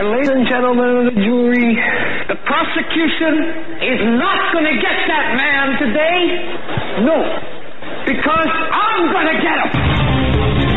And ladies and gentlemen of the jury, the prosecution is not going to get that man today. No. Because I'm going to get him.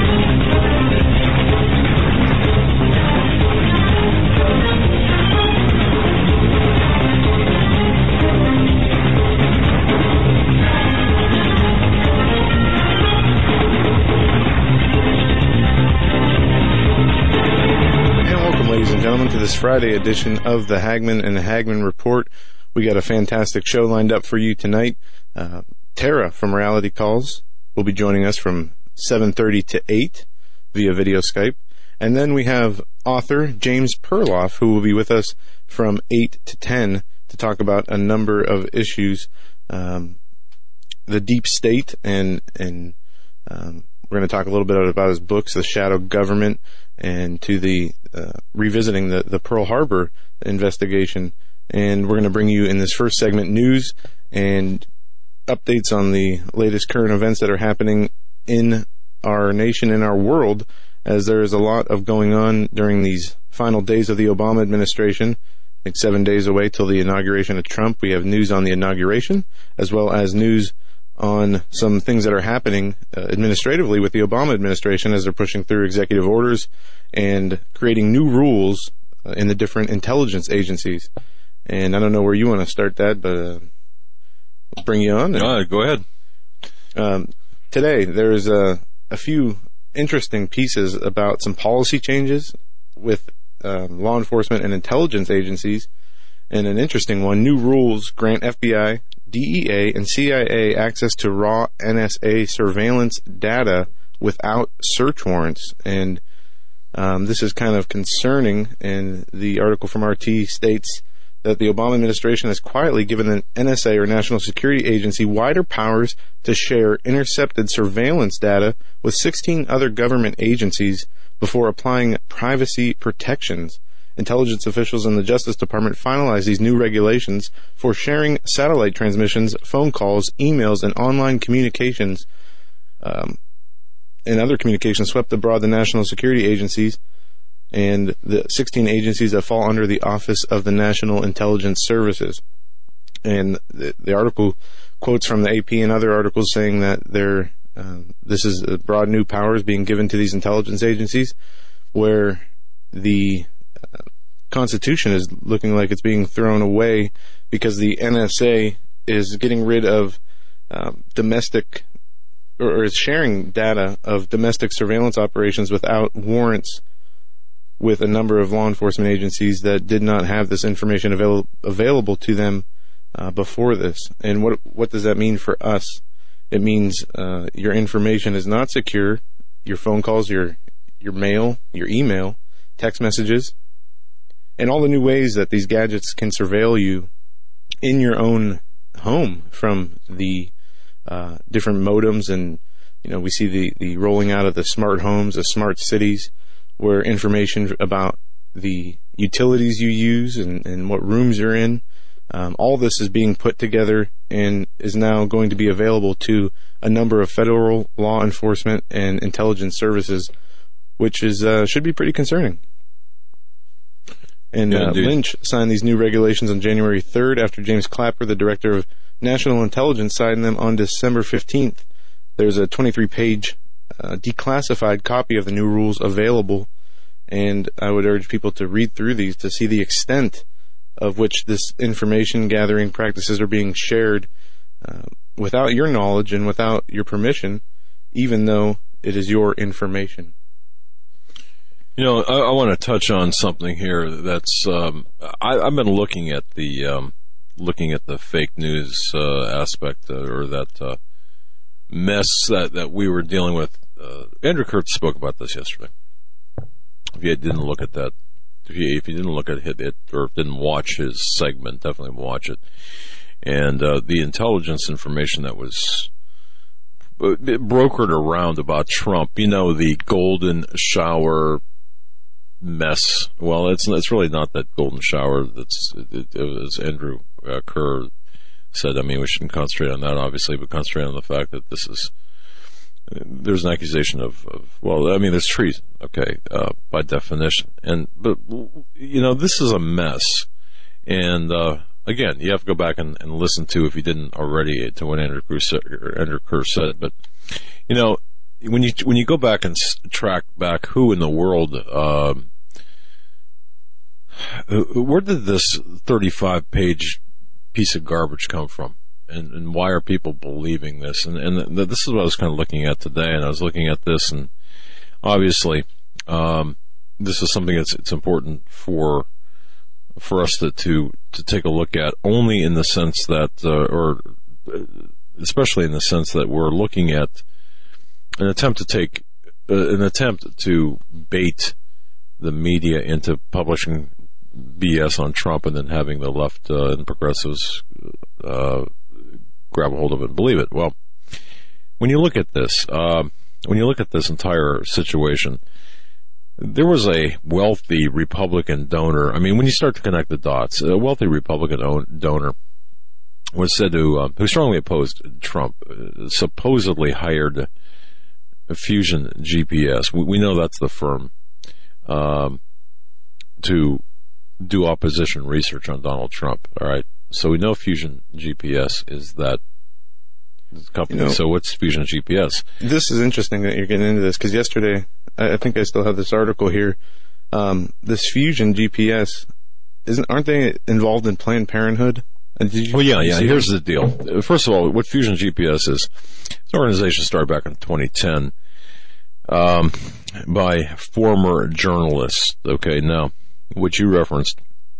Ladies and gentlemen, to this Friday edition of the Hagmann and the Hagmann Report. We got a fantastic show lined up for you tonight. Tara from Reality Calls will be joining us from 7:30 to 8 via video Skype. And then we have author James Perloff, who will be with us from 8 to 10 to talk about a number of issues, the deep state, and we're going to talk a little bit about his books, The Shadow Government, and to the revisiting the Pearl Harbor investigation. And we're going to bring you in this first segment news and updates on the latest current events that are happening in our nation, in our world, as there is a lot of going on during these final days of the Obama administration. I think 7 days away till the inauguration of Trump. We have news on the inauguration, as well as news on some things that are happening administratively with the Obama administration as they're pushing through executive orders and creating new rules in the different intelligence agencies. And I don't know where you want to start that, but we'll bring you on. Go ahead. Today, there's a few interesting pieces about some policy changes with law enforcement and intelligence agencies. And an interesting one, new rules grant FBI, DEA, and CIA access to raw NSA surveillance data without search warrants. And this is kind of concerning, and the article from RT states that the Obama administration has quietly given the NSA, or National Security Agency, wider powers to share intercepted surveillance data with 16 other government agencies before applying privacy protections. Intelligence officials in the Justice Department finalized these new regulations for sharing satellite transmissions, phone calls, emails, and online communications, and other communications swept abroad the national security agencies and the 16 agencies that fall under the Office of the National Intelligence Services. And the article quotes from the AP and other articles saying that this is broad new powers being given to these intelligence agencies, where the Constitution is looking like it's being thrown away because the NSA is getting rid of domestic, or is sharing data of domestic surveillance operations without warrants with a number of law enforcement agencies that did not have this information available to them before this. And what does that mean for us? It means your information is not secure. Your phone calls, your mail, your email, text messages, and all the new ways that these gadgets can surveil you in your own home from the different modems. And, we see the rolling out of the smart homes, the smart cities, where information about the utilities you use and what rooms you're in, all this is being put together and is now going to be available to a number of federal law enforcement and intelligence services, which is should be pretty concerning. And Lynch signed these new regulations on January 3rd after James Clapper, the director of National Intelligence, signed them on December 15th. There's a 23-page declassified copy of the new rules available, and I would urge people to read through these to see the extent of which this information gathering practices are being shared without your knowledge and without your permission, even though it is your information. I want to touch on something here that's I've been looking at the fake news aspect, or that mess that we were dealing with. Andrew Kurtz spoke about this yesterday. If you didn't look at that, if you didn't look at it or didn't watch his segment, definitely watch it. And the intelligence information that was brokered around about Trump, the golden shower mess. Well, it's really not that golden shower. As Andrew Kerr said, we shouldn't concentrate on that, obviously, but concentrate on the fact that this is there's an accusation of there's treason, okay, by definition. But this is a mess. And, again, you have to go back and listen to, if you didn't already, to what Andrew Kerr said. But, when you go back and track back who in the world, where did this 35-page piece of garbage come from? And why are people believing this? And this is what I was kind of looking at today, and I was looking at this, and obviously, this is something it's important for us to take a look at, only in the sense that, or especially in the sense that we're looking at an attempt to bait the media into publishing BS on Trump, and then having the left and progressives grab a hold of it and believe it. Well, when you look at this entire situation, there was a wealthy Republican donor. I mean, when you start to connect the dots, a wealthy Republican donor was said to, who strongly opposed Trump, supposedly hired Fusion GPS. We know that's the firm to do opposition research on Donald Trump. All right, so we know Fusion GPS is that company. So what's Fusion GPS? This is interesting that you're getting into this, because yesterday, I think I still have this article here. This Fusion GPS, aren't they involved in Planned Parenthood? Yeah. Here's the deal. First of all, what Fusion GPS is, it's an organization started back in 2010 by former journalists. Okay, now, what you referenced,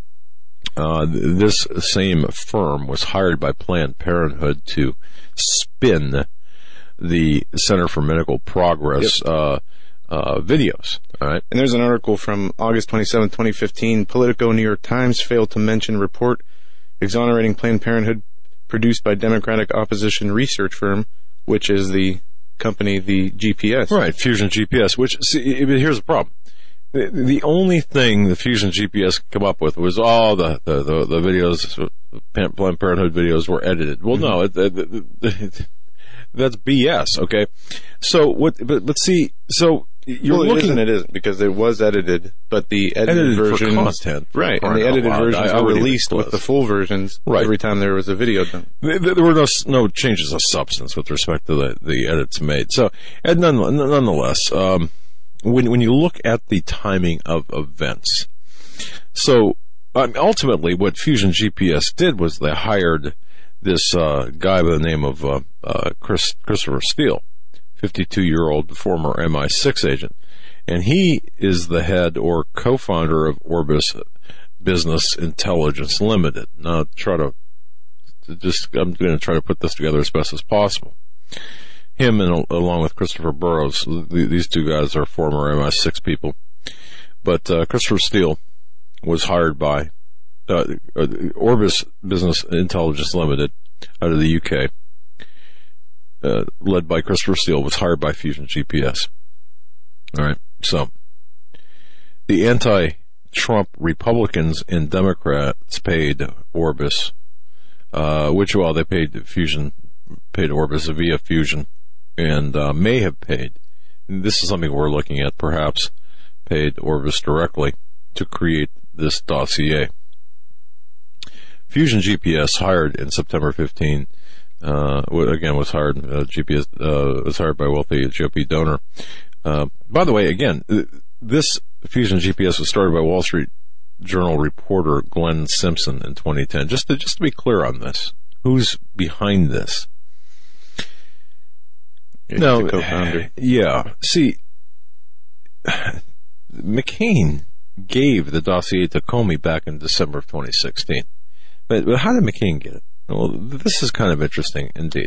this same firm was hired by Planned Parenthood to spin the Center for Medical Progress videos. All right. And there's an article from August 27, 2015. Politico, New York Times failed to mention report exonerating Planned Parenthood produced by Democratic opposition research firm, which is the company, the GPS. Right, Fusion GPS, which, here's the problem. The only thing the Fusion GPS could come up with was all the videos, Planned Parenthood videos were edited. Well, no, that's BS. Okay, so what? But see, so you're looking. It isn't, because it was edited, but the edited version, for content, right? And the edited versions were released with the full versions every time there was a video done. There were no changes of substance with respect to the edits made. So, and nonetheless. When you look at the timing of events, so ultimately what Fusion GPS did was they hired this guy by the name of Christopher Steele, 52-year-old former MI6 agent, and he is the head or co-founder of Orbis Business Intelligence Limited. Now, I'm going to try to put this together as best as possible. Him, and along with Christopher Burrows, these two guys are former MI6 people. But Christopher Steele was hired by Orbis Business Intelligence Limited out of the UK, led by Christopher Steele, was hired by Fusion GPS. All right, so the anti-Trump Republicans and Democrats paid Orbis, they paid Orbis via Fusion, and may have paid, this is something we're looking at, perhaps paid Orbis directly to create this dossier. Fusion GPS, hired in September 15, was hired by a wealthy GOP donor. By the way, again, this Fusion GPS was started by Wall Street Journal reporter Glenn Simpson in 2010. Just to be clear on this, who's behind this? No, co-founder. Yeah. See, McCain gave the dossier to Comey back in December of 2016. But how did McCain get it? Well, this is kind of interesting indeed.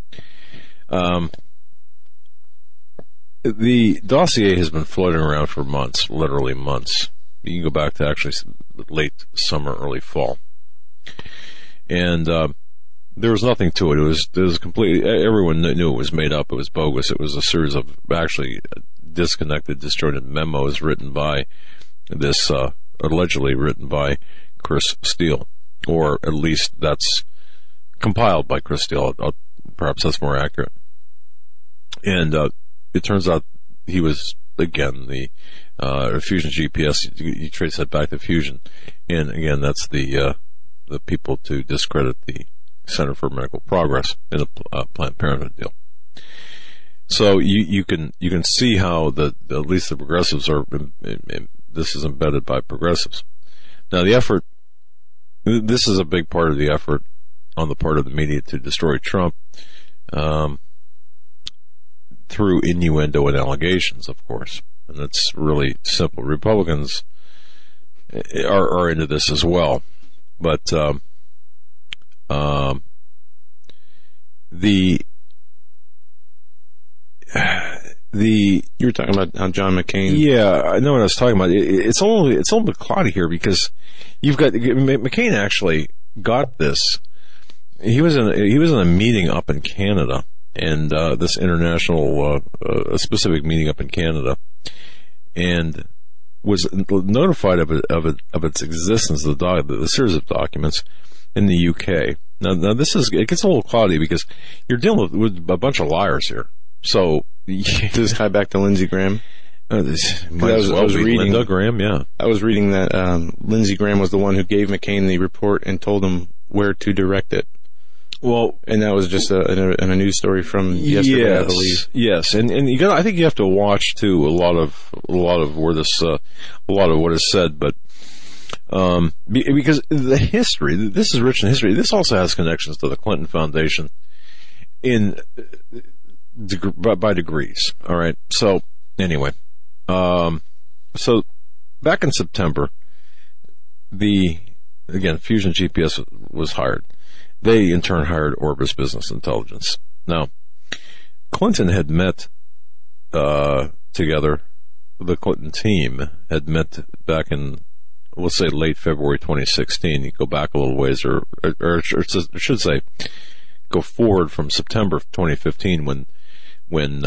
The dossier has been floating around for months, literally months. You can go back to actually late summer, early fall. And there was nothing to it. It was completely, everyone knew it was made up. It was bogus. It was a series of actually disconnected, disjointed memos written by this, allegedly written by Chris Steele. Or at least that's compiled by Chris Steele. Perhaps that's more accurate. And it turns out he was, again, the Fusion GPS. You trace that back to Fusion. And again, that's the people to discredit the Center for Medical Progress in the Planned Parenthood deal. So you can see how at least the progressives are, this is embedded by progressives. Now the effort, this is a big part of the effort on the part of the media to destroy Trump, through innuendo and allegations, of course. And that's really simple. Republicans are into this as well. But you were talking about how John McCain. Yeah, I know what I was talking about. It's a little bit cloudy here because you've got McCain actually got this. He was in a meeting up in Canada, and this international a specific meeting up in Canada, and was notified of its existence, the series of documents in the UK. Now it gets a little cloudy because you're dealing with a bunch of liars here. So does this tie back to Lindsey Graham? I was reading Linda Graham. Yeah, I was reading that Lindsey Graham was the one who gave McCain the report and told him where to direct it. Well, and that was just in a news story from yesterday, yes, I believe. Yes, and I think you have to watch too a lot of where this a lot of what is said, but because the history, this is rich in history. This also has connections to the Clinton Foundation by degrees. All right. So anyway, so back in September, Fusion GPS was hired. They, in turn, hired Orbis Business Intelligence. Now, Clinton had met together, the Clinton team had met back in, let's say, late February 2016. You go back a little ways, or I should say, go forward from September 2015 when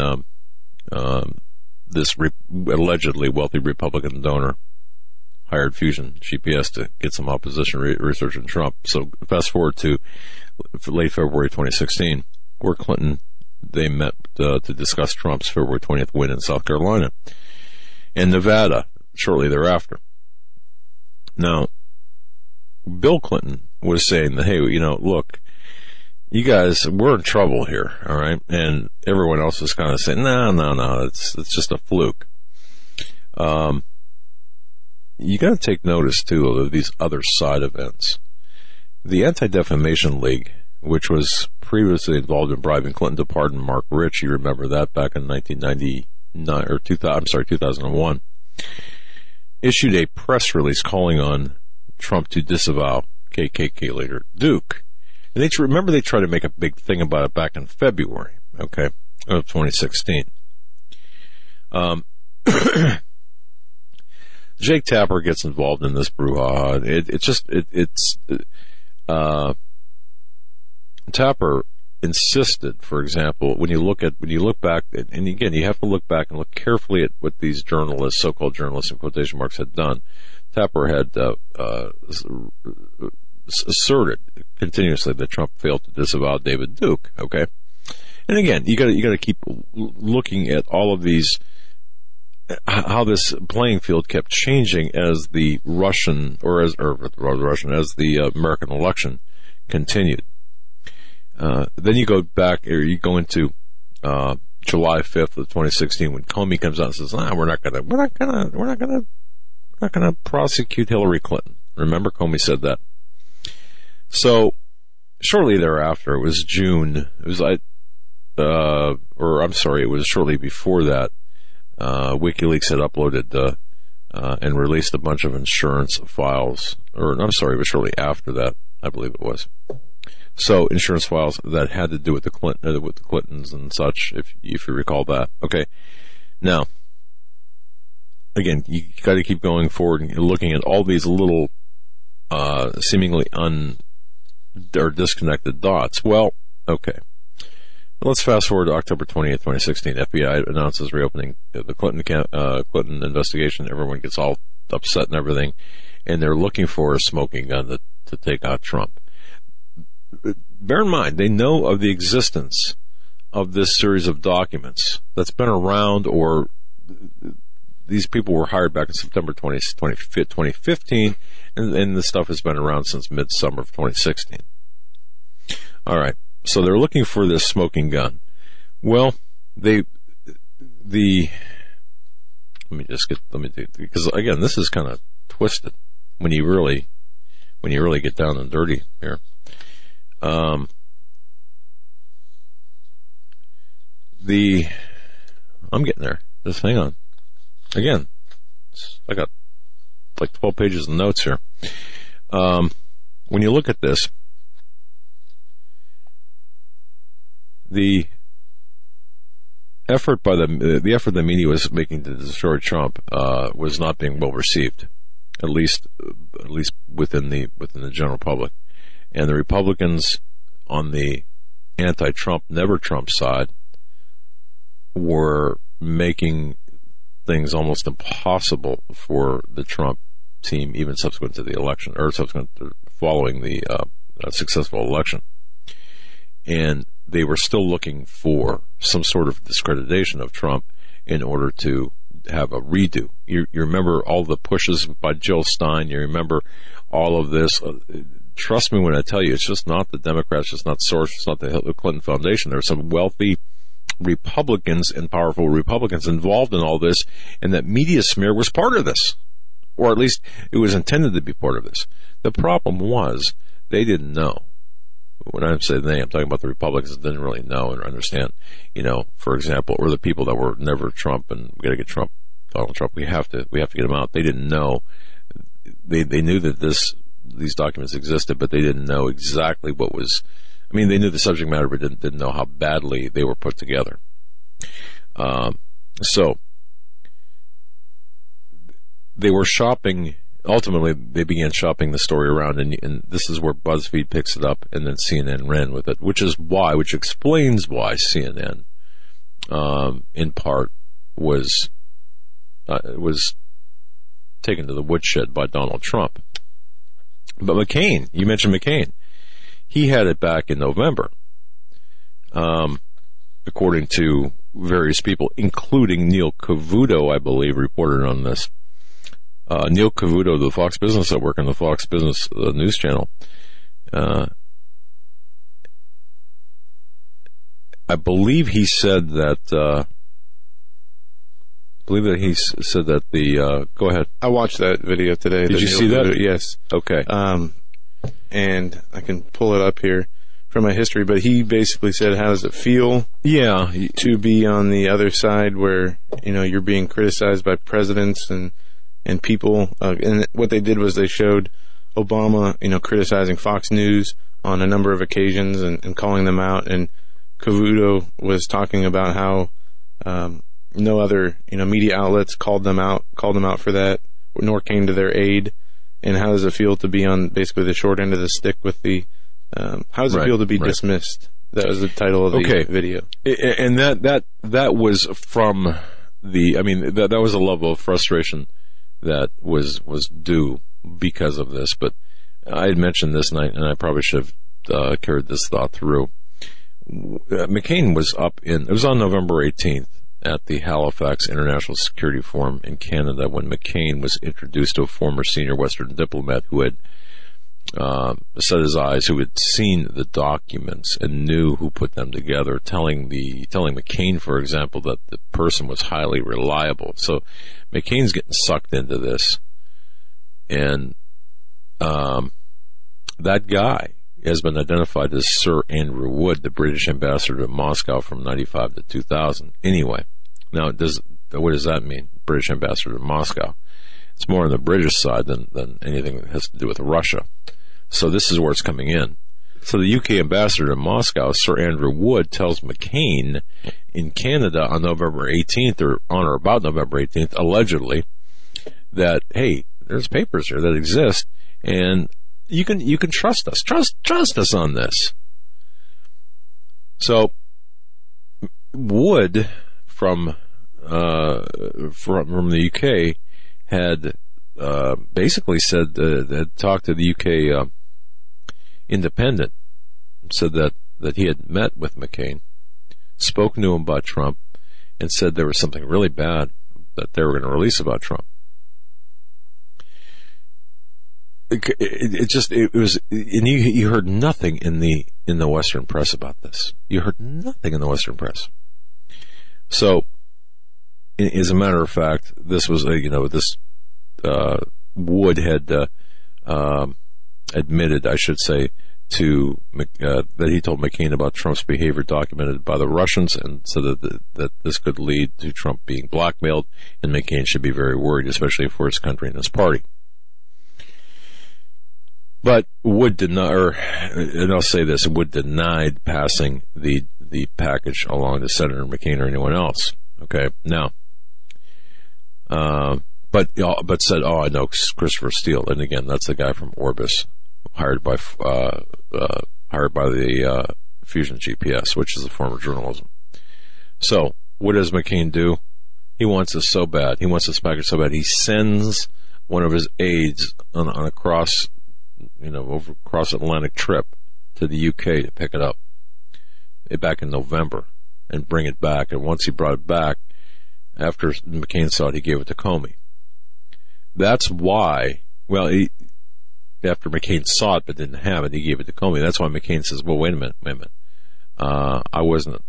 this allegedly wealthy Republican donor hired Fusion GPS to get some opposition research on Trump. So fast forward to late February 2016, where they met to discuss Trump's February 20th win in South Carolina and Nevada shortly thereafter. Now, Bill Clinton was saying that, hey, look, you guys, we're in trouble here, all right? And everyone else was kind of saying, no, it's just a fluke. You got to take notice, too, of these other side events. The Anti-Defamation League, which was previously involved in bribing Clinton to pardon Mark Rich, you remember that back in 2001, issued a press release calling on Trump to disavow KKK leader Duke. And they tried to make a big thing about it back in February, of 2016. Jake Tapper gets involved in this brouhaha. Tapper insisted, for example, when you look back, and again, you have to look back and look carefully at what these journalists, so-called journalists in quotation marks, had done. Tapper had asserted continuously that Trump failed to disavow David Duke. Okay, and again, you got to keep looking at all of these. How this playing field kept changing as the American election continued. Then you go back, or you go into July 5th of 2016 when Comey comes out and says, "We're not gonna prosecute Hillary Clinton." Remember, Comey said that. So shortly thereafter, it was June. It was it was shortly before that. WikiLeaks had uploaded and released a bunch of insurance files, it was shortly after that, I believe it was. So insurance files that had to do with the Clintons and such, if you recall that. Okay, now again, you got to keep going forward and looking at all these little seemingly disconnected dots. Well, okay. Let's fast forward to October 20th, 2016. FBI announces reopening the Clinton investigation. Everyone gets all upset and everything, and they're looking for a smoking gun to take out Trump. Bear in mind, they know of the existence of this series of documents that's been around, or these people were hired back in September 2015, and this stuff has been around since midsummer of 2016. All right, so they're looking for this smoking gun. Well, let me do, because again, this is kind of twisted when you really get down and dirty here. I'm getting there. Just hang on. Again, I got like 12 pages of notes here. When you look at this, the effort the media was making to destroy Trump was not being well received, at least within the general public, and the Republicans on the anti-Trump, never Trump side were making things almost impossible for the Trump team, even subsequent to the election, or following the successful election. And they were still looking for some sort of discreditation of Trump in order to have a redo. You remember all the pushes by Jill Stein. You remember all of this. Trust me when I tell you, it's just not the Democrats, it's not Soros, it's not the Hillary Clinton Foundation. There are some wealthy Republicans and powerful Republicans involved in all this, and that media smear was part of this, or at least it was intended to be part of this. The problem was they didn't know. When I say they, I'm talking about the Republicans that didn't really know and understand, for example, or the people that were never Trump and we got to get Donald Trump, we have to get him out. They didn't know. They knew that these documents existed, but they didn't know exactly what was. I mean, they knew the subject matter, but didn't know how badly they were put together. So they were shopping. Ultimately, they began shopping the story around, and this is where BuzzFeed picks it up, and then CNN ran with it, which explains why CNN, in part, was taken to the woodshed by Donald Trump. But McCain, you mentioned McCain. He had it back in November, according to various people, including Neil Cavuto, I believe, reported on this. Neil Cavuto of the Fox Business Network and the Fox Business News Channel. I believe he said that. Go ahead. I watched that video today. Did you see that? Yes. Okay. And I can pull it up here from my history, but he basically said, how does it feel to be on the other side where, you're being criticized by presidents and people, and what they did was they showed Obama, criticizing Fox News on a number of occasions and calling them out, and Cavuto was talking about how no other media outlets called them out for that, nor came to their aid. And how does it feel to be on basically the short end of the stick with the? How does it feel to be dismissed? That was the title of the video. And that was from the. I mean, that was a level of frustration that was due because of this. But I had mentioned this, and I probably should have carried this thought through. McCain was it was on November 18th at the Halifax International Security Forum in Canada when McCain was introduced to a former senior Western diplomat who had set his eyes, who had seen the documents and knew who put them together, telling McCain, for example, that the person was highly reliable. So McCain's getting sucked into this, and that guy has been identified as Sir Andrew Wood, the British ambassador to Moscow from 95 to 2000. Anyway, now what does that mean, British ambassador to Moscow? It's more on the British side than anything that has to do with Russia. So this is where it's coming in. So the UK ambassador to Moscow, Sir Andrew Wood, tells McCain in Canada on November 18th, or on or about November 18th, allegedly, that, hey, there's papers here that exist, and you can trust us. Trust us on this. So Wood from the UK had basically said had talked to the UK Independent, said that he had met with McCain, spoke to him about Trump, and said there was something really bad that they were going to release about Trump. It was, and you heard nothing in the Western press about this. You heard nothing in the Western press. So, as a matter of fact, this was Wood had admitted, I should say, to that he told McCain about Trump's behavior documented by the Russians, and so that this could lead to Trump being blackmailed, and McCain should be very worried, especially for his country and his party. But Wood denied, and I'll say this: Wood denied passing the package along to Senator McCain or anyone else. Okay, now, but said, "Oh, I know Christopher Steele," and again, that's the guy from Orbis, hired by the Fusion GPS, which is a form of journalism. So, what does McCain do? He wants this so bad. He wants this package so bad. He sends one of his aides on a cross Atlantic trip to the UK to pick it up back in November and bring it back. And once he brought it back, after McCain saw it, he gave it to Comey. That's why, after McCain saw it but didn't have it, he gave it to Comey. That's why McCain says, well, wait a minute. I wasn't,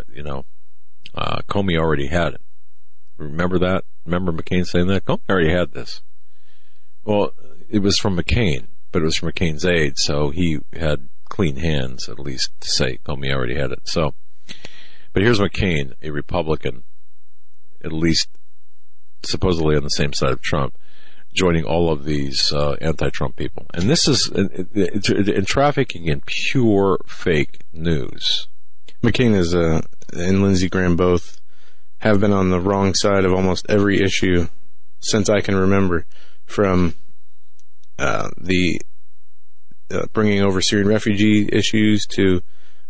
Comey already had it. Remember that? Remember McCain saying that? Comey already had this. Well, it was from McCain, but it was from McCain's aide, so he had clean hands, at least, to say Comey already had it. So, but here's McCain, a Republican, at least supposedly on the same side of Trump, joining all of these anti-Trump people. And this is in trafficking in pure fake news. McCain and Lindsey Graham both have been on the wrong side of almost every issue since I can remember, from the bringing over Syrian refugee issues to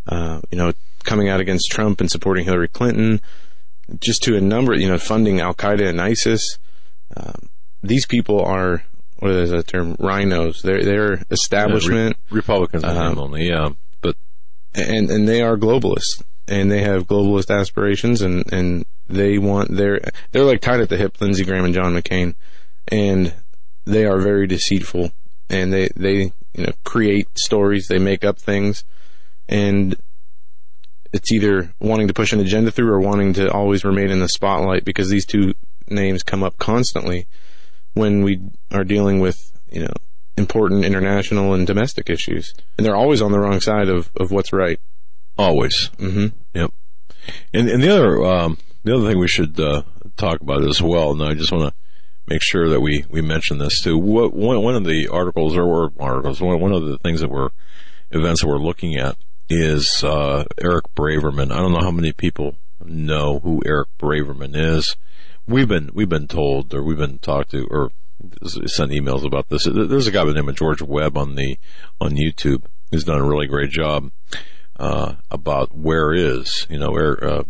coming out against Trump and supporting Hillary Clinton, just to a number, funding Al Qaeda and ISIS. These people are, what is that term? Rhinos. They're establishment Republicans, only, but and they are globalists, and they have globalist aspirations, and they want they're like tied at the hip, Lindsey Graham and John McCain, and they are very deceitful, and they create stories, they make up things, and it's either wanting to push an agenda through or wanting to always remain in the spotlight, because these two names come up constantly when we are dealing with, important international and domestic issues. And they're always on the wrong side of what's right. Always. Mm-hmm. Yep. And the other thing we should talk about as well, and I just want to make sure that we mention this too. One of the articles, one of the things events that we're looking at is Eric Braverman. I don't know how many people know who Eric Braverman is. We've been told, or we've been talked to, or sent emails about this. There's a guy by the name of George Webb on YouTube who's done a really great job about where is Eric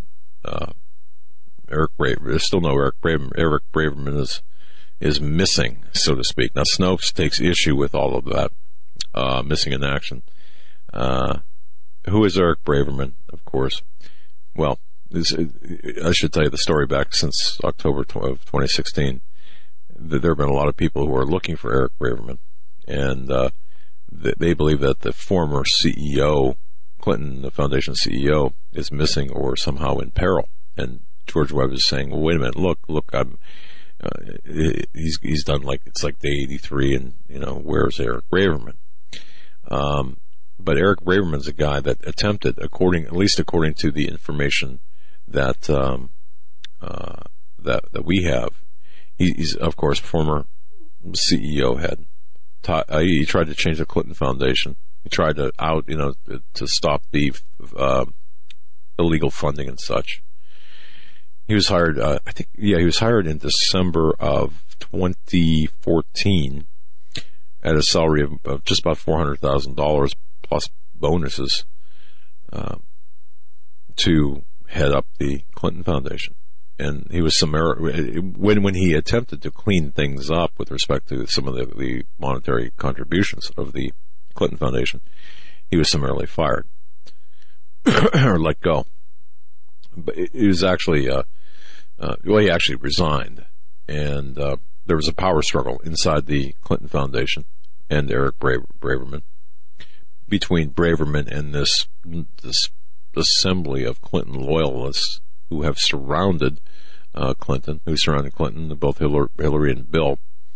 Braverman. There's still no Eric Braverman. Eric Braverman is missing, so to speak. Now Snopes takes issue with all of that, missing in action. Who is Eric Braverman? Of course. Well, I should tell you the story back since October of 2016. There have been a lot of people who are looking for Eric Braverman, and they believe that the former CEO, Clinton, the foundation CEO, is missing or somehow in peril. And George Webb is saying, well, wait a minute, look, he's done it's like day 83, and where's Eric Braverman? But Eric Braverman's a guy that attempted, at least according to the information that we have, he's of course former CEO head. He tried to change the Clinton Foundation. He tried to to stop the illegal funding and such. He was hired, he was hired in December of 2014 at a salary of just about $400,000 plus bonuses to head up the Clinton Foundation. And he was when he attempted to clean things up with respect to some of the monetary contributions of the Clinton Foundation, he was summarily fired or let go. but it was actually, he actually resigned, and there was a power struggle inside the Clinton Foundation and Eric Braverman, between Braverman and this assembly of Clinton loyalists who have surrounded Clinton, both Hillary and Bill,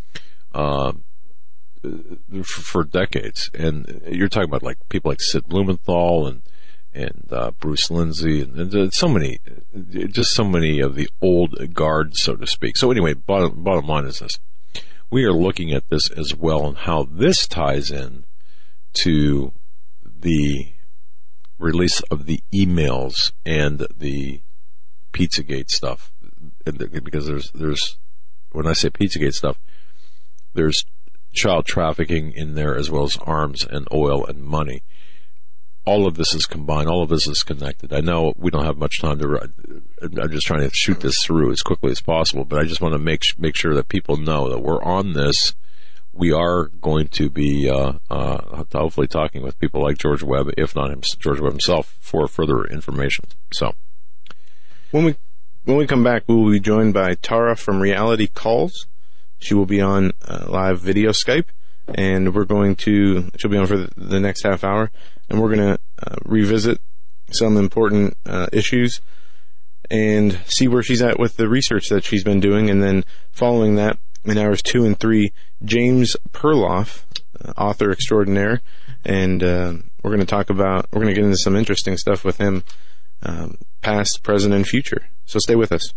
for decades. And you're talking about like people like Sid Blumenthal and Bruce Lindsay and so many of the old guard, so to speak. So anyway, bottom line is this: we are looking at this as well and how this ties in to the release of the emails and the Pizzagate stuff. Because there's when I say Pizzagate stuff, there's child trafficking in there as well as arms and oil and money. All of this is combined. All of this is connected. I know we don't have much time I'm just trying to shoot this through as quickly as possible, but I just want to make sure that people know that we're on this. We are going to be hopefully talking with people like George Webb, if not George Webb himself, for further information. So when we come back, we will be joined by Tara from Reality Calls. She will be on live video Skype, and she'll be on for the next half hour, and we're going to revisit some important issues and see where she's at with the research that she's been doing. And then following that, in hours 2 and 3, James Perloff, author extraordinaire, and we're going to get into some interesting stuff with him, past, present, and future. So stay with us.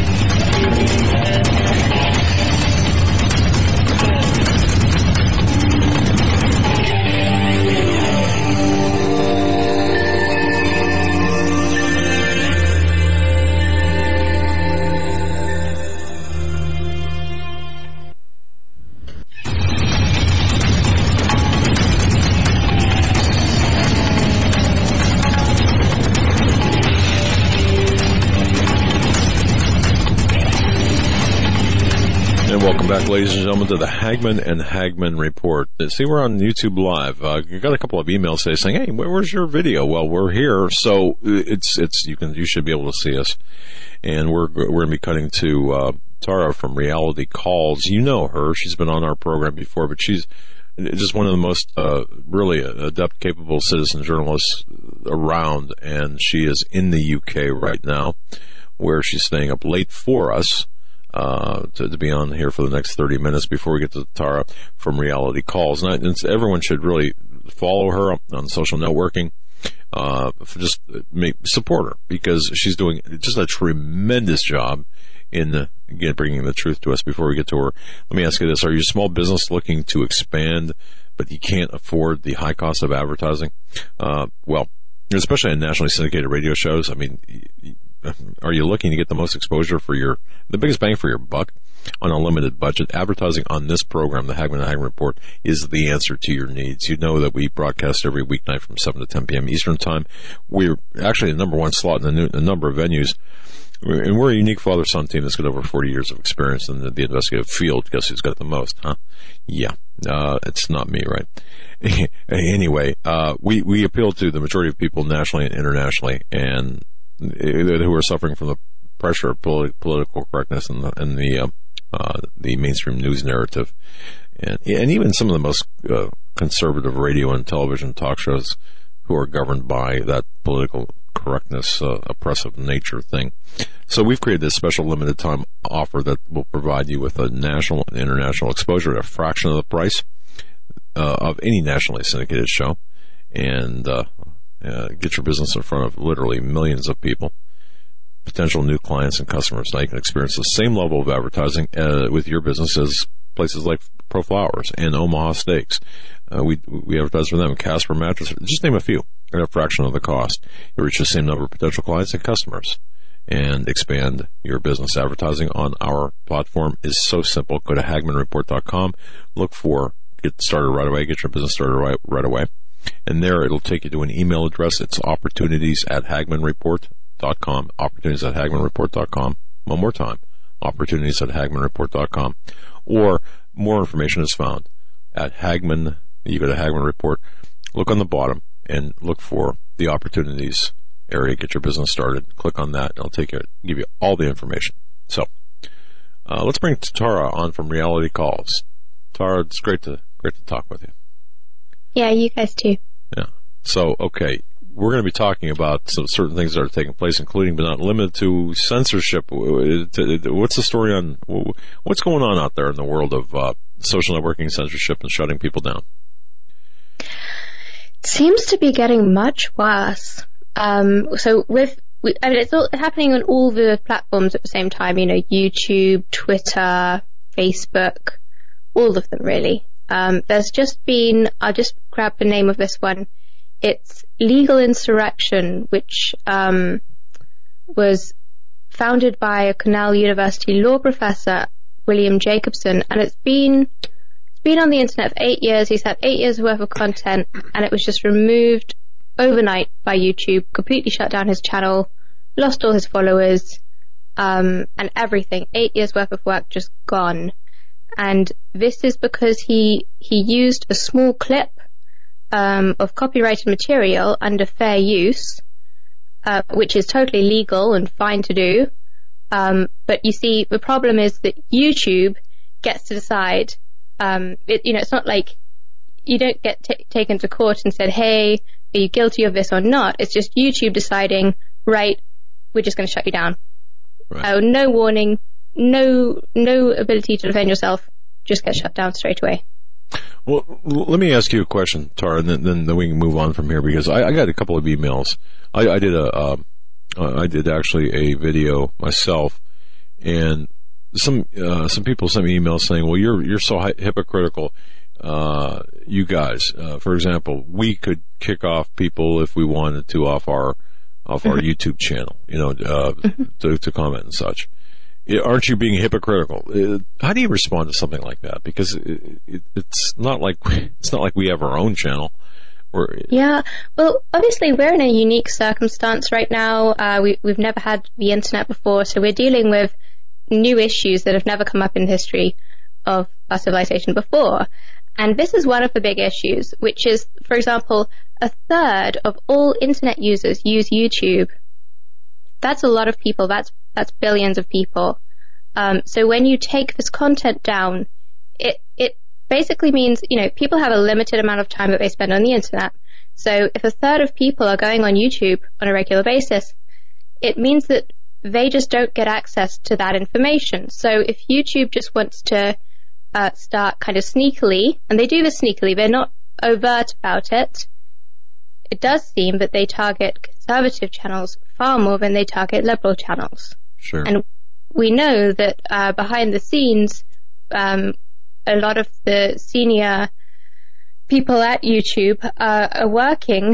Welcome back, ladies and gentlemen, to the Hagmann and Hagmann Report. See, we're on YouTube Live. You got a couple of emails today saying, "Hey, where's your video?" Well, we're here, so you should be able to see us. And we're going to be cutting to Tara from Reality Calls. You know her; she's been on our program before, but she's just one of the most really adept, capable citizen journalists around. And she is in the UK right now, where she's staying up late for us. To be on here for the next 30 minutes before we get to Tara from Reality Calls. And everyone should really follow her on social networking. Just support her, because she's doing just a tremendous job in bringing the truth to us. Before we get to her, let me ask you this. Are you a small business looking to expand, but you can't afford the high cost of advertising? Well, especially in nationally syndicated radio shows. I mean, are you looking to get the most exposure for the biggest bang for your buck on a limited budget? Advertising on this program, the Hagmann and Hagmann Report, is the answer to your needs. You know that we broadcast every weeknight from 7 to 10 p.m. Eastern Time. We're actually the number one slot in a number of venues. And we're a unique father-son team that's got over 40 years of experience in the investigative field. Guess who's got the most, huh? Yeah. It's not me, right? Anyway, we appeal to the majority of people nationally and internationally, and who are suffering from the pressure of political correctness and the mainstream news narrative, and even some of the most conservative radio and television talk shows who are governed by that political correctness, oppressive nature thing. So we've created this special limited time offer that will provide you with a national and international exposure at a fraction of the price of any nationally syndicated show, and get your business in front of literally millions of people, potential new clients and customers. Now you can experience the same level of advertising with your business as places like Pro Flowers and Omaha Steaks. We advertise for them, Casper Mattress, just name a few, at a fraction of the cost. You'll reach the same number of potential clients and customers and expand your business. Advertising on our platform is so simple. Go to HagmannReport.com, get started right away, get your business started right away. And there it'll take you to an email address. It's opportunities@HagmannReport.com. Opportunities@HagmannReport.com. One more time. Opportunities@HagmannReport.com. Or more information is found at Hagmann. You go to Hagmann Report, look on the bottom, and look for the opportunities area, get your business started. Click on that, and I'll give you all the information. So, let's bring Tara on from Reality Calls. Tara, it's great to talk with you. Yeah, you guys too. Yeah. So, okay, we're going to be talking about some certain things that are taking place, including but not limited to censorship. What's the story on what's going on out there in the world of social networking, censorship, and shutting people down? It seems to be getting much worse. It's all happening on all the platforms at the same time. You know, YouTube, Twitter, Facebook, all of them really. There's just been, I'll just grab the name of this one. It's Legal Insurrection, which was founded by a Cornell University law professor, William Jacobson, and it's been on the internet for 8 years. He's had 8 years worth of content, and it was just removed overnight by YouTube, completely shut down his channel, lost all his followers, and everything. 8 years worth of work just gone. And this is because he used a small clip of copyrighted material under fair use, which is totally legal and fine to do. But you see, the problem is that YouTube gets to decide. It's not like you don't get taken to court and said, hey, are you guilty of this or not? It's just YouTube deciding, right, we're just going to shut you down. Right. No warning, no ability to defend yourself, just get shut down straight away. Well, let me ask you a question, Tara, and then we can move on from here, because I got a couple of emails. I did actually a video myself, and some people sent me emails saying, well, you're so hypocritical. You guys, for example, we could kick off people if we wanted to off our YouTube channel, to comment and such. Aren't you being hypocritical? How do you respond to something like that? Because it's not like we have our own channel. Yeah, well, obviously we're in a unique circumstance right now. We've never had the internet before, so we're dealing with new issues that have never come up in the history of our civilization before. And this is one of the big issues, which is, for example, 1/3 of all internet users use YouTube. That's a lot of people. That's billions of people. So when you take this content down, it basically means, people have a limited amount of time that they spend on the internet. So if 1/3 of people are going on YouTube on a regular basis, it means that they just don't get access to that information. So if YouTube just wants to start kind of sneakily, and they do this sneakily, they're not overt about it, it does seem that they target conservative channels far more than they target liberal channels. Sure. And we know that behind the scenes, a lot of the senior people at YouTube are working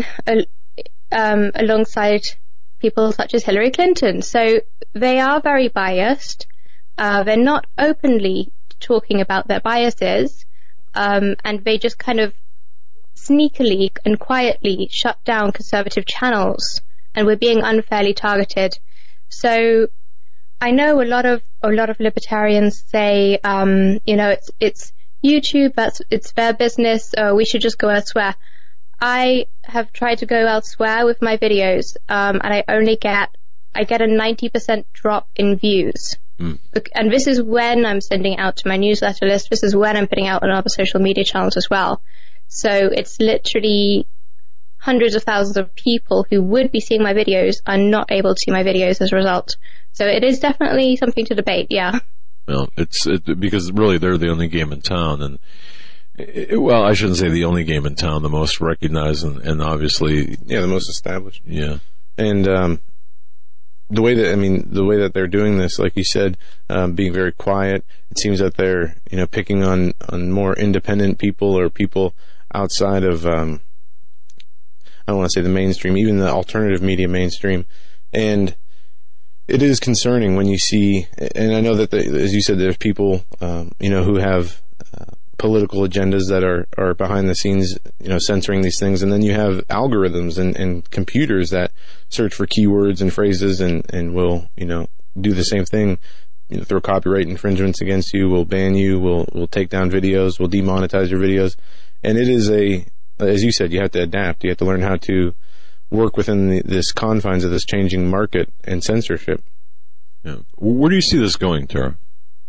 alongside people such as Hillary Clinton. So they are very biased. They're not openly talking about their biases, and they just kind of sneakily and quietly shut down conservative channels, and we're being unfairly targeted. So I know a lot of libertarians say, it's YouTube, it's their business, we should just go elsewhere. I have tried to go elsewhere with my videos, and I get a 90% drop in views. And this is when I'm sending out to my newsletter list. This is when I'm putting out on other social media channels as well. So it's literally hundreds of thousands of people who would be seeing my videos are not able to see my videos as a result. So it is definitely something to debate, yeah. Well, it's because really they're the only game in town, and well, I shouldn't say the only game in town, the most recognized and obviously, the most established. Yeah. And the way that they're doing this, like you said, being very quiet, it seems that they're picking on more independent people or people outside of I don't want to say the mainstream, even the alternative media mainstream. And it is concerning when you see, and I know that as you said, there's people who have political agendas that are behind the scenes, censoring these things. And then you have algorithms and computers that search for keywords and phrases and will, do the same thing, throw copyright infringements against you, will ban you, will take down videos, will demonetize your videos. And it is as you said, you have to adapt. You have to learn how to work within this confines of this changing market and censorship. Yeah. Where do you see this going, Tara?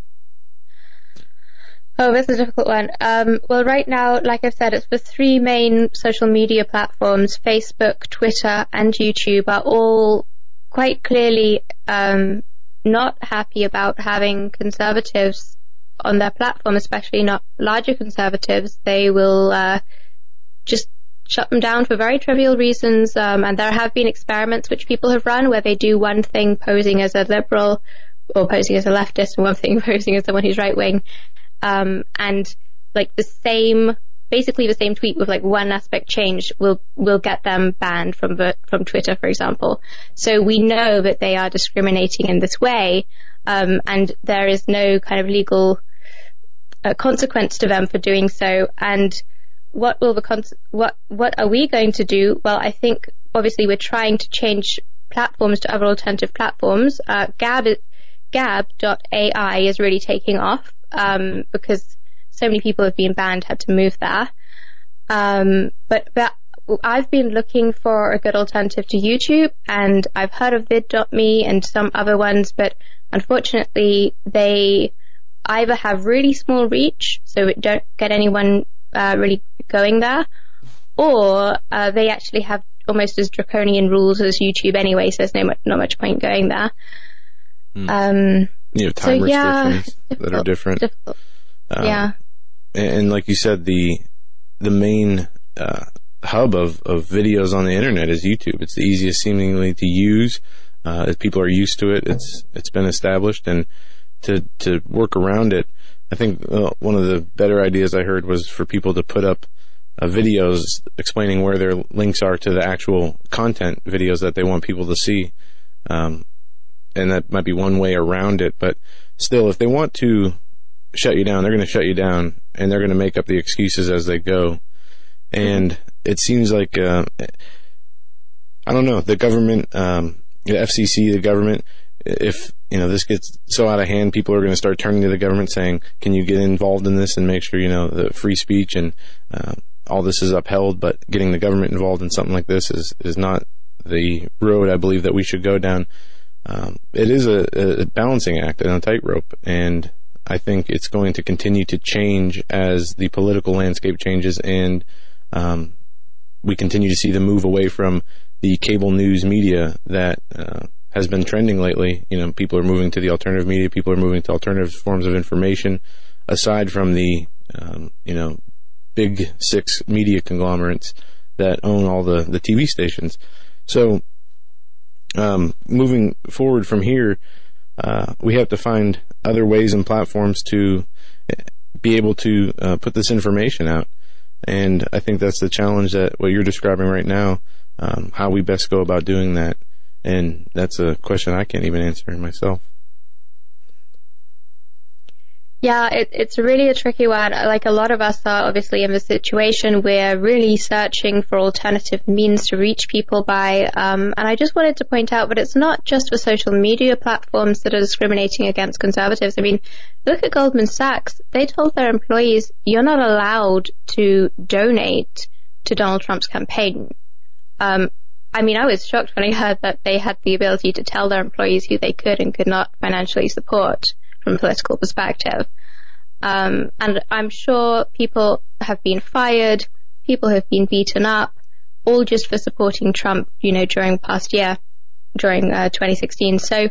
Oh, this is a difficult one. Well, right now, like I've said, it's the three main social media platforms, Facebook, Twitter, and YouTube, are all quite clearly not happy about having conservatives on their platform, especially not larger conservatives. They will just shut them down for very trivial reasons, and there have been experiments which people have run where they do one thing posing as a liberal or posing as a leftist and one thing posing as someone who's right-wing. And like basically the same tweet with like one aspect changed will get them banned from Twitter, for example. So we know that they are discriminating in this way, and there is no kind of legal consequence to them for doing so. And what are we going to do? Well, I think obviously we're trying to change platforms to other alternative platforms. Gab.ai is really taking off. Because so many people have been banned, had to move there. But I've been looking for a good alternative to YouTube, and I've heard of vid.me and some other ones, but unfortunately they either have really small reach, so it don't get anyone really going there, or they actually have almost as draconian rules as YouTube anyway, so there's not much point going there. You have time restrictions that are different. Difficult. And like you said, the main hub of videos on the internet is YouTube. It's the easiest seemingly to use. If people are used to it, it's been established, and to work around it, I think one of the better ideas I heard was for people to put up videos explaining where their links are to the actual content videos that they want people to see. And that might be one way around it, but still, if they want to shut you down, they're going to shut you down, and they're going to make up the excuses as they go. And it seems like, I don't know, the government, the FCC, the government, if, this gets so out of hand, people are going to start turning to the government saying, can you get involved in this and make sure, the free speech and all this is upheld, but getting the government involved in something like this is not the road I believe that we should go down. It is a balancing act and a tightrope, and I think it's going to continue to change as the political landscape changes, and we continue to see the move away from the cable news media that has been trending lately. People are moving to the alternative media, people are moving to alternative forms of information, aside from the big six media conglomerates that own all the TV stations. So moving forward from here, we have to find other ways and platforms to be able to put this information out. And I think that's the challenge, that what you're describing right now, how we best go about doing that. And that's a question I can't even answer myself. Yeah, it's really a tricky one. Like, a lot of us are obviously in the situation we're really searching for alternative means to reach people by. And I just wanted to point out that it's not just the social media platforms that are discriminating against conservatives. I mean, look at Goldman Sachs. They told their employees, you're not allowed to donate to Donald Trump's campaign. I was shocked when I heard that they had the ability to tell their employees who they could and could not financially support from a political perspective. And I'm sure people have been fired, people have been beaten up, all just for supporting Trump, during the past year, during 2016. So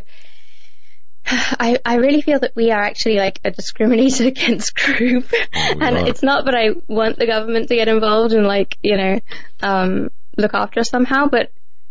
I really feel that we are actually like a discriminated against group. And it's not that I want the government to get involved and look after us somehow, but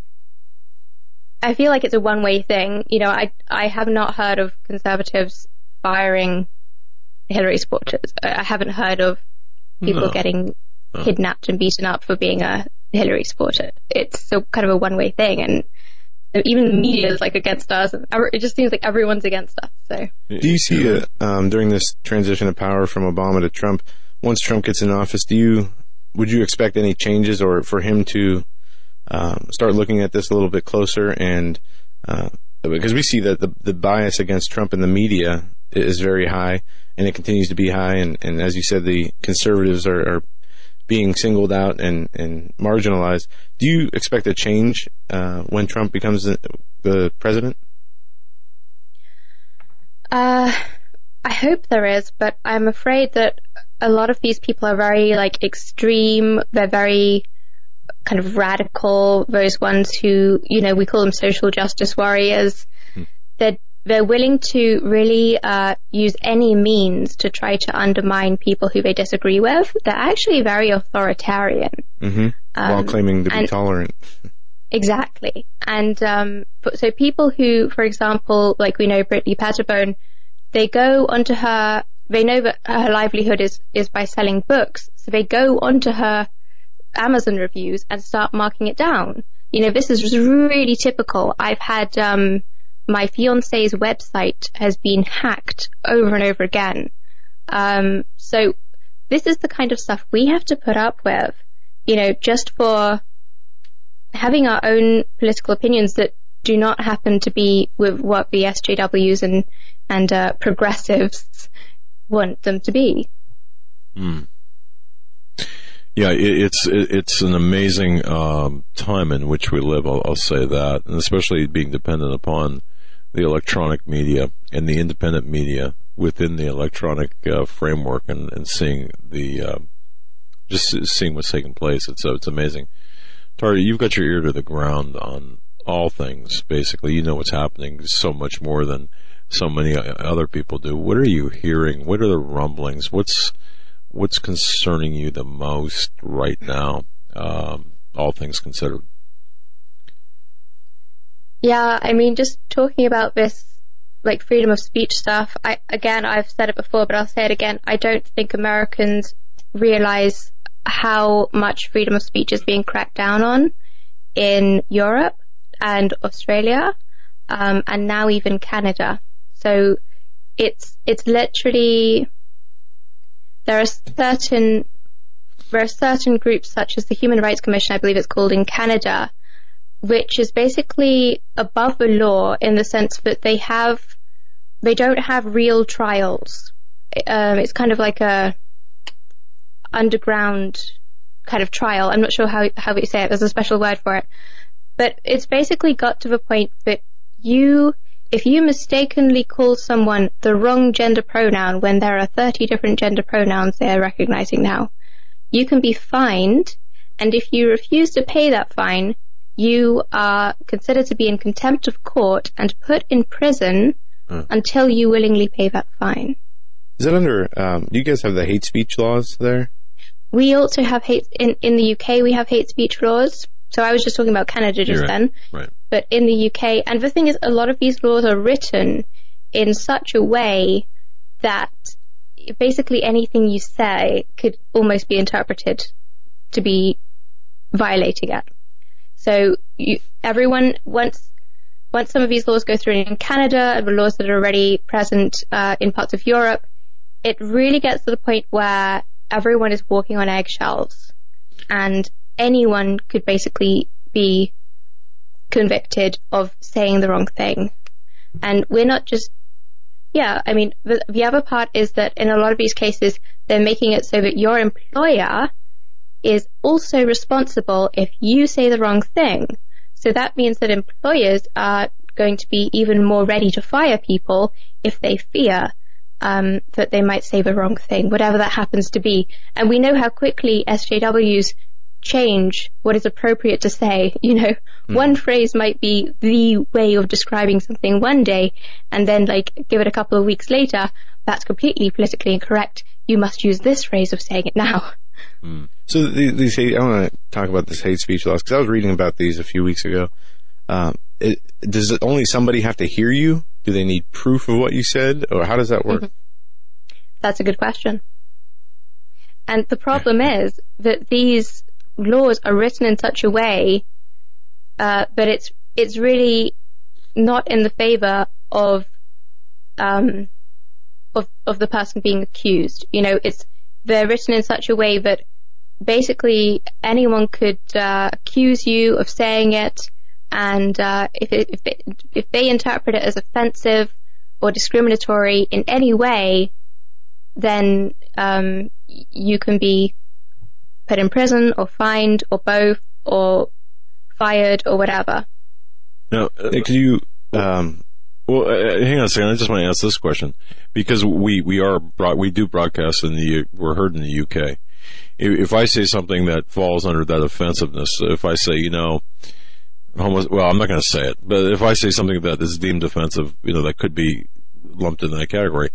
I feel like it's a one-way thing. I have not heard of conservatives firing Hillary supporters. I haven't heard of people getting kidnapped and beaten up for being a Hillary supporter. It's so kind of a one-way thing, and even the media is against us. It just seems like everyone's against us. So, do you see during this transition of power from Obama to Trump, once Trump gets in office, would you expect any changes, or for him to start looking at this a little bit closer? And because we see that the bias against Trump in the media is very high, and it continues to be high. And as you said, the conservatives are being singled out and marginalized. Do you expect a change when Trump becomes the president? I hope there is, but I'm afraid that a lot of these people are very extreme. They're very kind of radical. Those ones who, we call them social justice warriors. They're willing to really use any means to try to undermine people who they disagree with. They're actually very authoritarian. While claiming to be tolerant. Exactly. And so people who, for example, like we know Brittany Pettibone, they go onto her, they know that her livelihood is by selling books, so they go onto her Amazon reviews and start marking it down. This is really typical. I've had my fiance's website has been hacked over and over again. So this is the kind of stuff we have to put up with, just for having our own political opinions that do not happen to be with what the SJWs and progressives want them to be. Yeah, it's an amazing time in which we live. I'll say that, and especially being dependent upon the electronic media and the independent media within the electronic framework, and seeing just seeing what's taking place. It's amazing. Tara, you've got your ear to the ground on all things. Basically, you know what's happening so much more than so many other people do. What are you hearing? What are the rumblings? What's concerning you the most right now, all things considered? Yeah, I mean, just talking about this, freedom of speech stuff, I've said it before, but I'll say it again. I don't think Americans realize how much freedom of speech is being cracked down on in Europe and Australia, and now even Canada. So it's literally, there are certain groups such as the Human Rights Commission, I believe it's called, in Canada, which is basically above the law in the sense that they don't have real trials. It's kind of like a underground kind of trial. I'm not sure how you say it. There's a special word for it. But it's basically got to the point that if you mistakenly call someone the wrong gender pronoun when there are 30 different gender pronouns they're recognizing now, you can be fined, and if you refuse to pay that fine, you are considered to be in contempt of court and put in prison until you willingly pay that fine. Is that under, do you guys have the hate speech laws there? We also have in the UK we have hate speech laws. So I was just talking about Canada just then. Right. But in the UK, and the thing is, a lot of these laws are written in such a way that basically anything you say could almost be interpreted to be violating it. So everyone, once some of these laws go through in Canada, and the laws that are already present in parts of Europe, it really gets to the point where everyone is walking on eggshells, and anyone could basically be convicted of saying the wrong thing. And we're not just, the other part is that in a lot of these cases, they're making it so that your employer is also responsible if you say the wrong thing. So that means that employers are going to be even more ready to fire people if they fear that they might say the wrong thing, whatever that happens to be. And we know how quickly SJWs change what is appropriate to say. One phrase might be the way of describing something one day, and then give it a couple of weeks later, that's completely politically incorrect. You must use this phrase of saying it now. So I want to talk about this hate speech laws, because I was reading about these a few weeks ago. Does only somebody have to hear you? Do they need proof of what you said, or how does that work? That's a good question. And the problem is that these laws are written in such a way that it's really not in the favor of the person being accused. They're written in such a way that basically anyone could accuse you of saying it, and if they interpret it as offensive or discriminatory in any way, then you can be put in prison or fined or both or fired or whatever. Now, could you, hang on a second. I just want to ask this question because we do broadcast we're heard in the UK. If I say something that falls under that offensiveness, if I say, well, I'm not going to say it, but if I say something that is deemed offensive, that could be lumped in that category,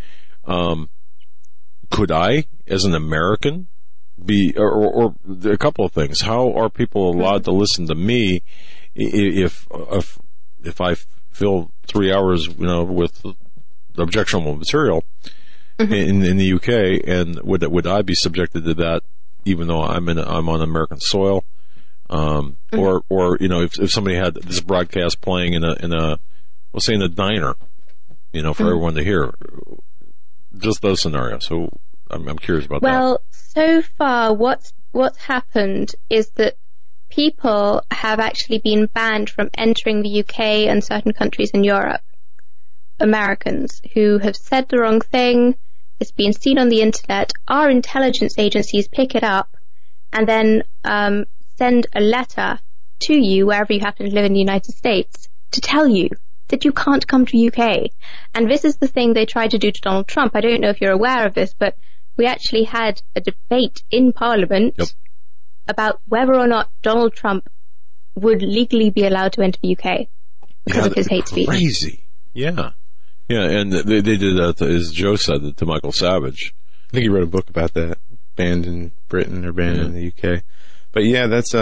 could I, as an American, be, or a couple of things. How are people allowed to listen to me if I fill 3 hours, with objectionable material in the UK, and would I be subjected to that even though I'm on American soil? Or if somebody had this broadcast playing in a we'll say in a diner, for everyone to hear, just those scenarios. So I'm curious about that. Well, so far what's happened is that people have actually been banned from entering the UK and certain countries in Europe. Americans who have said the wrong thing, it's been seen on the internet, our intelligence agencies pick it up and then send a letter to you wherever you happen to live in the United States to tell you that you can't come to UK. And this is the thing they tried to do to Donald Trump. I don't know if you're aware of this, but we actually had a debate in Parliament about whether or not Donald Trump would legally be allowed to enter the UK because of his hate speech. Crazy. Yeah. Yeah, and they did that, as Joe said, to Michael Savage. I think he wrote a book about that, banned in Britain or banned in the UK. But yeah, that's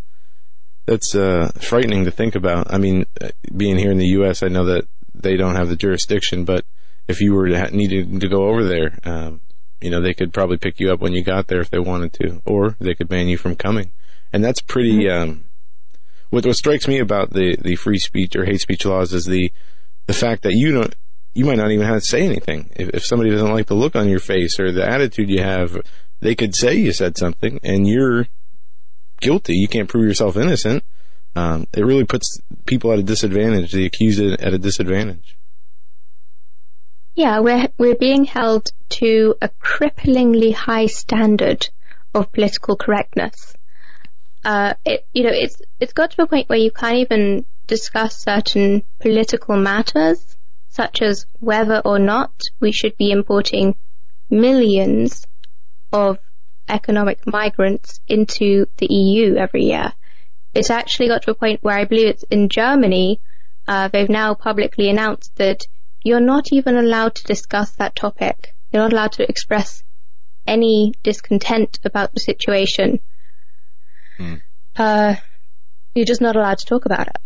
frightening to think about. I mean, being here in the U.S., I know that they don't have the jurisdiction, but if you were needed to go over there, they could probably pick you up when you got there if they wanted to, or they could ban you from coming. And that's pretty, what strikes me about the free speech or hate speech laws is the fact that you might not even have to say anything. If somebody doesn't like the look on your face or the attitude you have, they could say you said something and you're guilty. You can't prove yourself innocent. It really puts people at a disadvantage, the accused at a disadvantage. Yeah, we're being held to a cripplingly high standard of political correctness. It's got to a point where you can't even discuss certain political matters, such as whether or not we should be importing millions of economic migrants into the EU every year. It's actually got to a point where I believe it's in Germany, they've now publicly announced that you're not even allowed to discuss that topic. You're not allowed to express any discontent about the situation. You're just not allowed to talk about it.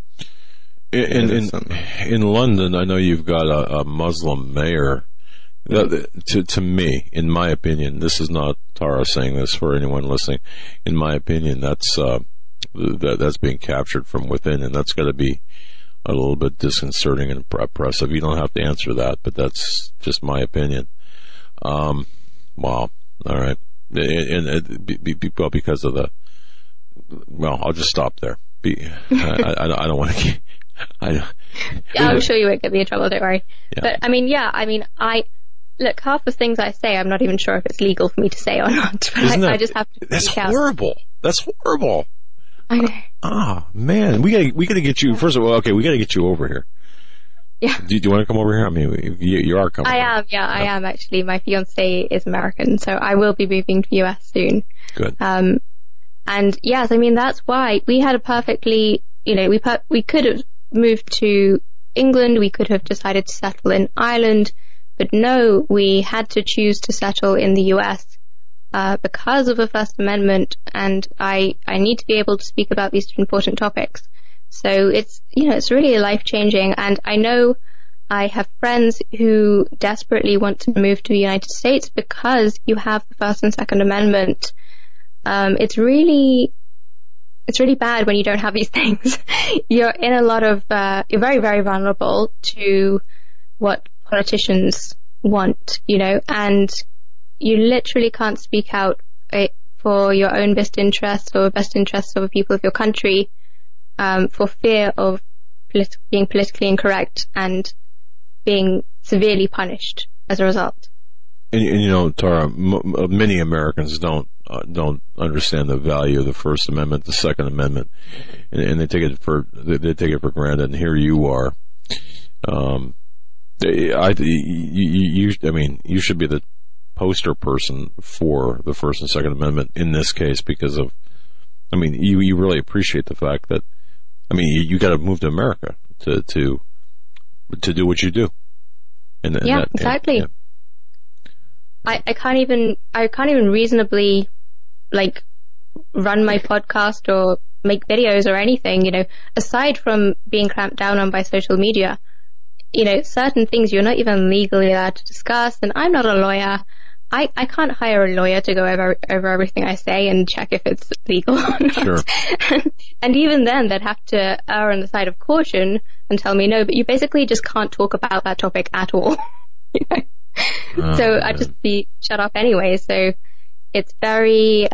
In London, I know you've got a Muslim mayor. To me, in my opinion, this is not Tara saying this for anyone listening. In my opinion, that's being captured from within, and that's got to be a little bit disconcerting and oppressive. You don't have to answer that, but that's just my opinion. Wow. All right. Because of I'll just stop there. I don't want to. I'm sure you won't get me in trouble. Don't worry. Yeah. But look, half the things I say, I'm not even sure if it's legal for me to say or not. But I just have to. That's horrible. That's horrible. I know. Ah, man, we gotta get you. First of all, okay, we gotta get you over here. Yeah. Do you want to come over here? I mean, you are coming. I am. Yeah, I am actually. My fiance is American, so I will be moving to the US soon. Good. And yes, that's why we had a perfectly, we could have moved to England. We could have decided to settle in Ireland, but no, we had to choose to settle in the US. Because of the First Amendment, and I need to be able to speak about these important topics. So it's really life-changing, and I know I have friends who desperately want to move to the United States because you have the First and Second Amendment. It's really bad when you don't have these things. You're in a lot of, you're very, very vulnerable to what politicians want, and you literally can't speak out for your own best interests or best interests of the people of your country, for fear of being politically incorrect and being severely punished as a result. And Tara, many Americans don't understand the value of the First Amendment, the Second Amendment, and they take it for granted. And here you are. You should be the poster person for the First and Second Amendment in this case because of, you really appreciate the fact that, you got to move to America to do what you do. Exactly. I can't even reasonably run my podcast or make videos or anything, aside from being clamped down on by social media. Certain things you're not even legally allowed to discuss, and I'm not a lawyer. I can't hire a lawyer to go over everything I say and check if it's legal or not. Sure. And even then, they'd have to err on the side of caution and tell me no, but you basically just can't talk about that topic at all. So I'd just be shut up anyway. So it's very,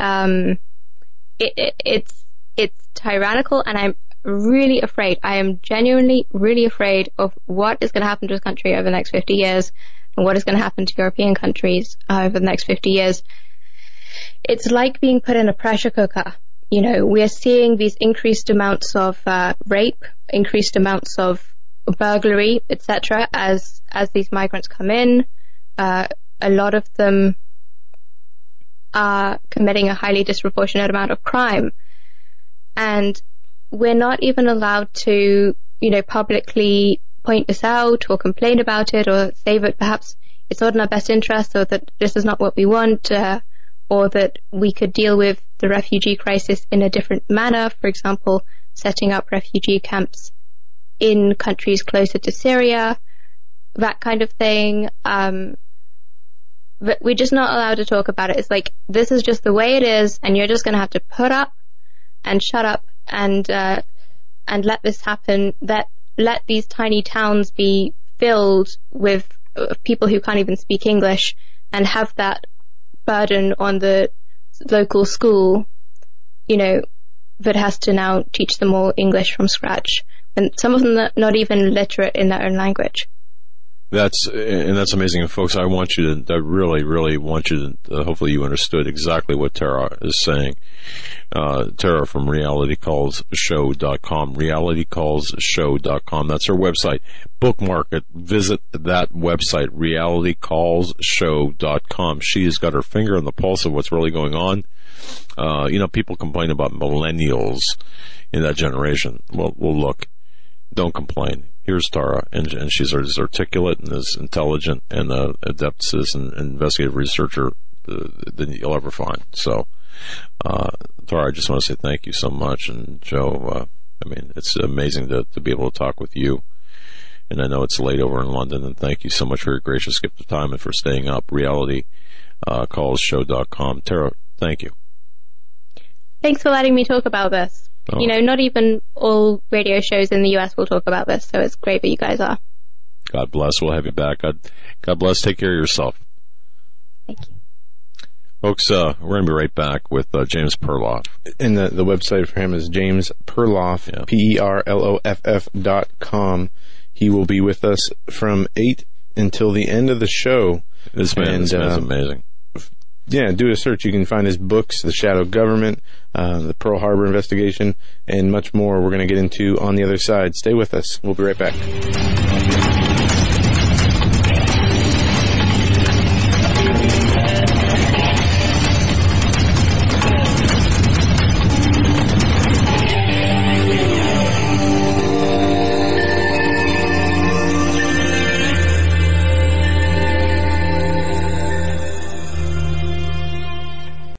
it's tyrannical, and I'm really afraid. I am genuinely really afraid of what is going to happen to this country over the next 50 years and what is going to happen to European countries over the next 50 years. It's like being put in a pressure cooker. We're seeing these increased amounts of rape, increased amounts of burglary, etc. as these migrants come in. A lot of them are committing a highly disproportionate amount of crime. And we're not even allowed to, publicly point this out or complain about it or say that perhaps it's not in our best interest or that this is not what we want, or that we could deal with the refugee crisis in a different manner. For example, setting up refugee camps in countries closer to Syria, that kind of thing. But we're just not allowed to talk about it. It's like, this is just the way it is, and you're just going to have to put up and shut up and let this happen. Let these tiny towns be filled with people who can't even speak English, and have that burden on the local school, that has to now teach them all English from scratch. And some of them are not even literate in their own language. That's amazing. And folks, I really, really want you to, hopefully you understood exactly what Tara is saying. Tara from realitycallsshow.com, realitycallsshow.com. That's her website. Bookmark it. Visit that website, realitycallsshow.com. She has got her finger on the pulse of what's really going on. People complain about millennials in that generation. Well, look, don't complain. Here's Tara, and she's as articulate and as intelligent and adept as an investigative researcher than you'll ever find. So, Tara, I just want to say thank you so much. And Joe, it's amazing to be able to talk with you. And I know it's late over in London, and thank you so much for your gracious gift of time and for staying up. realitycallsshow.com. Tara, thank you. Thanks for letting me talk about this. Oh. Not even all radio shows in the U.S. will talk about this, so it's great that you guys are. God bless. We'll have you back. God bless. Take care of yourself. Thank you. Folks, we're going to be right back with James Perloff. And the website for him is James Perloff, PERLOFF.com. He will be with us from 8 until the end of the show. This man's amazing. Yeah, do a search. You can find his books, The Shadow Government, the Pearl Harbor Investigation, and much more we're going to get into on the other side. Stay with us. We'll be right back.